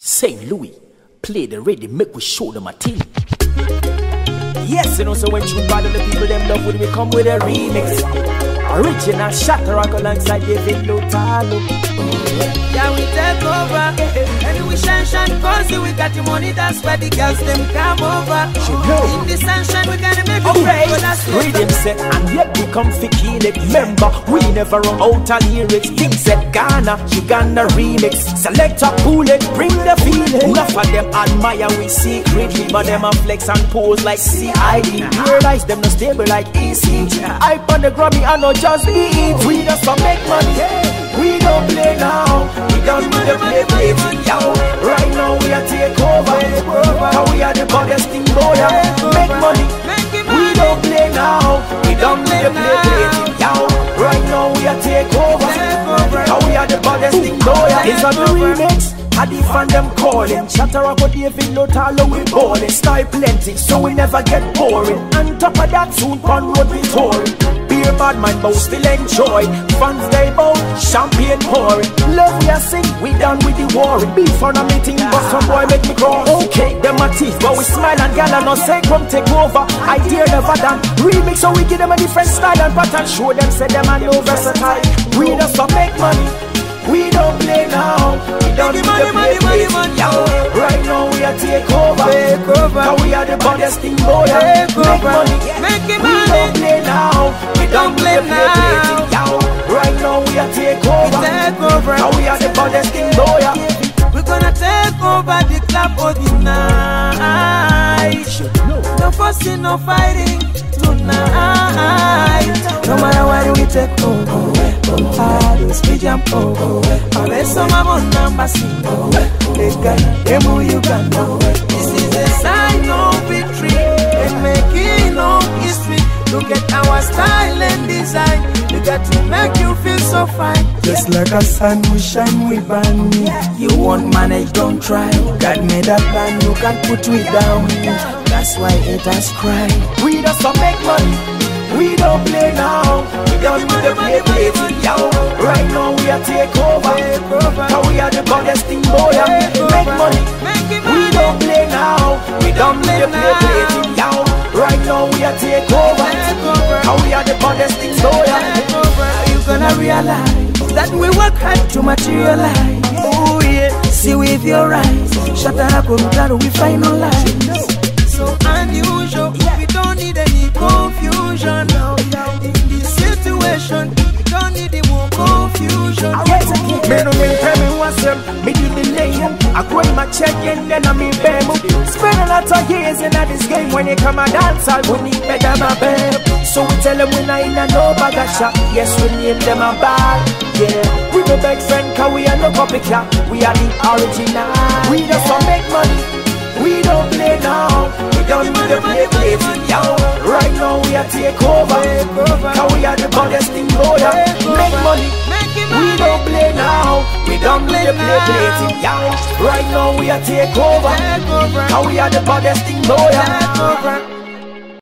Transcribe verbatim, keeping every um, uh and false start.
Saint Louis, play the ready, make we show them a thing. Yes, you know, so when you bother the people, them love when we come with a remix. Original shatter rock alongside David Lotalo. Yeah, we take over. And we shine, shine, cause we got the money, that's why the girls them come over. In the sunshine, we gotta make it right. Right. Rhythm set, and yet we come fi kill it. Remember, we never run out of lyrics. Things set Ghana, Uganda remix. Select a pull it, bring the feeling. Enough of them admire we secretly, but them a flex and pose like C I D. Realize them not stable like E C G. I on the Grammy, I know just eat. We just a make money. We don't play now. We don't need to play play. Yo, right now we are take over. Cause we are the baddest thing boy. Make money. We don't play now. We don't need to play play. Yo, right now we are take over. Cause we are the baddest thing boy. It's a the remix. I defend them calling. Shatter up with David Lotalo, we ballin'. Style plenty, so we never get boring. On top of that, soon on road we touring. Beer bad man, but still enjoy. Fans they bow, champagne pouring. Love we a sing, we done with the warring. Beef on a meeting, but some boy make me cross. Okay, them a teeth, but we smile and gal and no say come take over. Idea never done. Remix, so we give them a different style and pattern. Show them, say them a no versatile. We just to make money. We don't play now. We don't need to play play. Yo, right now we are take over. Take over. Cause we are the baddest thing boy. Make money. Make it we money. don't play now. We don't play play. Yo, right now we are take over. Take over. Cause we are the baddest thing boy. We're gonna take over the club for the night. No fussing, no fighting tonight. No matter what we take over. I do speed jump over. I let some of our numbers sing. They got them you can know. This is a sign of victory and making of history. Look at our style and design. We got to make you feel so fine. Just like a sun, we shine, we burn. You want manage, don't try. God made a plan, you can't put it down. That's why haters cry. We just to make money. We don't play now. We don't need to play play. Yo, right now we are take over. Cause we are the baddest thing boy. Make money. We don't play now. We don't need to play play. Yo, right now we are take over. Cause we are the baddest thing boy. Are you gonna realize that we work hard to materialize? Oh yeah, see with your eyes. Shut up, we finalize. So unusual, we don't need any confusion. In this situation, we don't need any more confusion. Me no me pay me what's them, me do the laying. I go in my check and then I me pay me. Spend a lot of years in this game. When you come a dance, I'll we need better my babe. So we tell them we not in a no bag of shop. Yes, we name them a bag. Yeah, we no big friend, cause we are no copycat. We are the original. We just to make money. We don't play now. We don't need to play play. Yo, right now we are take over. Cause we are the baddest thing boy. Make money. We don't play now. We don't need to play play. Yo, right now we are take over. Cause we are the baddest thing boy.